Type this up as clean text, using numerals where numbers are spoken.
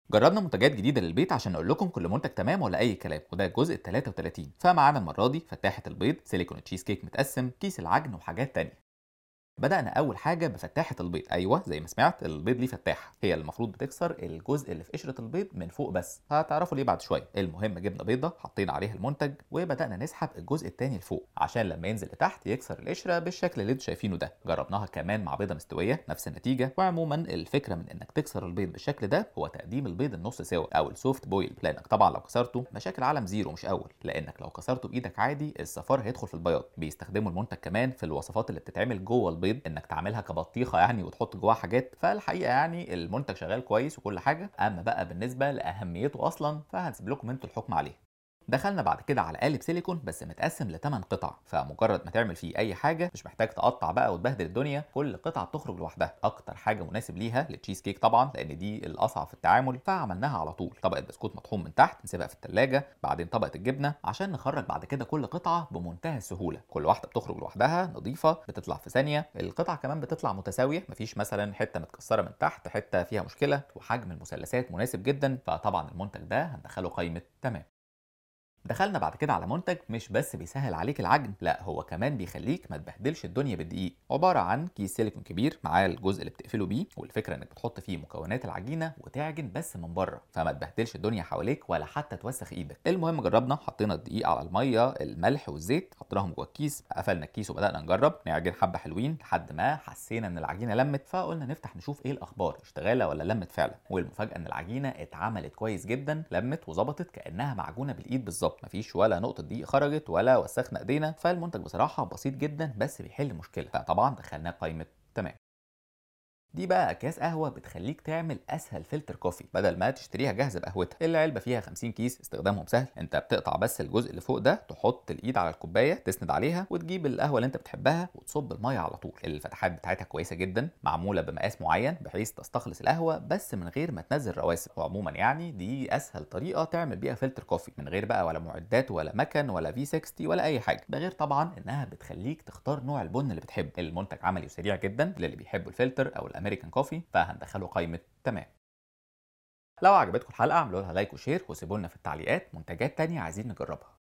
جربنا منتجات جديدة للبيت عشان نقول لكم كل منتج تمام ولا أي كلام، وده الجزء ال 33. فمعانا المرة دي فتاحة البيض، سيليكون تشيز كيك متقسم، كيس العجن وحاجات تانية. بدأنا أول حاجة بفتاحة البيض. أيوه زي ما سمعت، البيض ليه فتاحة، هي المفروض بتكسر الجزء اللي في قشرة البيض من فوق بس، هتعرفوا ليه بعد شوية. المهم جبنا بيضة حطينا عليها المنتج وبدأنا نسحب الجزء التاني لفوق عشان لما ينزل لتحت يكسر القشرة بالشكل اللي انتوا شايفينه ده. جربناها كمان مع بيضة مستوية، نفس النتيجة. وعموما الفكرة من انك تكسر البيض بالشكل ده هو تقديم البيض النص سوا او السوفت بويل، لانك طبعا لو كسرته مشاكل عالم زيرو مش اول، لانك لو كسرته بايدك عادي الصفار هيدخل في البياض. بيستخدموا المنتج كمان في الوصفات اللي بتتعمل جوه البيض، انك تعملها كبطيخه يعني وتحط جواها حاجات. فالحقيقه يعني المنتج شغال كويس وكل حاجه، اما بقى بالنسبه لاهميته اصلا فهنسيب لكم انتوا الحكم عليه. دخلنا بعد كده على قالب سيليكون بس متقسم ل 8 قطع، فمجرد ما تعمل فيه اي حاجه مش محتاج تقطع بقى وتبهدل الدنيا، كل قطعه بتخرج لوحدها. اكتر حاجه مناسب ليها للتشيز كيك طبعا، لان دي الاصعب في التعامل، فعملناها على طول. طبقه بسكوت مطحون من تحت نسيبها في الثلاجه، بعدين طبقه الجبنه عشان نخرج بعد كده كل قطعه بمنتهى السهوله. كل واحده بتخرج لوحدها نظيفه، بتطلع في ثانيه. القطعه كمان بتطلع متساويه، مفيش مثلا حته متكسره من تحت حته فيها مشكله، وحجم المثلثات مناسب جدا. فطبعا المنتج ده هندخله قائمه تمام. دخلنا بعد كده على منتج مش بس بيسهل عليك العجن، لا هو كمان بيخليك ما تبهدلش الدنيا بالدقيق. عباره عن كيس سيليكون كبير معاه الجزء اللي بتقفله بيه، والفكره انك بتحط فيه مكونات العجينه وتعجن بس من بره، فما تبهدلش الدنيا حواليك ولا حتى توسخ ايدك. المهم جربنا، حطينا الدقيق على الميه الملح والزيت، حطيناهم جوه الكيس، قفلنا الكيس وبدانا نجرب نعجن حبه حلوين لحد ما حسينا ان العجينه لمت، فقلنا نفتح نشوف ايه الاخبار، اشتغاله ولا لمت فعلا. والمفاجاه ان العجينه اتعملت كويس جدا، لمت وظبطت كانها معجونه بالايد بالظبط، مفيش ولا نقطه دقيق خرجت ولا وسخنا ايدينا. فالمنتج بصراحه بسيط جدا بس بيحل مشكله، فطبعا دخلناه قائمه تمام. دي بقى اكياس قهوه بتخليك تعمل اسهل فلتر كوفي بدل ما تشتريها جاهزه بقهوتها. العلبه فيها 50 كيس، استخدامهم سهل. انت بتقطع بس الجزء اللي فوق ده، تحط الايد على الكوبايه تسند عليها وتجيب القهوه اللي انت بتحبها وتصب الميه على طول. الفتحات بتاعتها كويسه جدا، معموله بمقاس معين بحيث تستخلص القهوه بس من غير ما تنزل رواسب. وعموما يعني دي اسهل طريقه تعمل بيها فلتر كوفي من غير بقى ولا معدات ولا مكن ولا في 60 ولا اي حاجه. ده غير طبعا انها بتخليك تختار نوع البن اللي بتحبه. المنتج عملي وسريع جدا للي بيحبوا الفلتر او الامريكان كوفي، فهندخله قائمه تمام. لو عجبتكم الحلقه اعملوا لها لايك وشير، وسيبوا لنا في التعليقات منتجات تانية عايزين نجربها.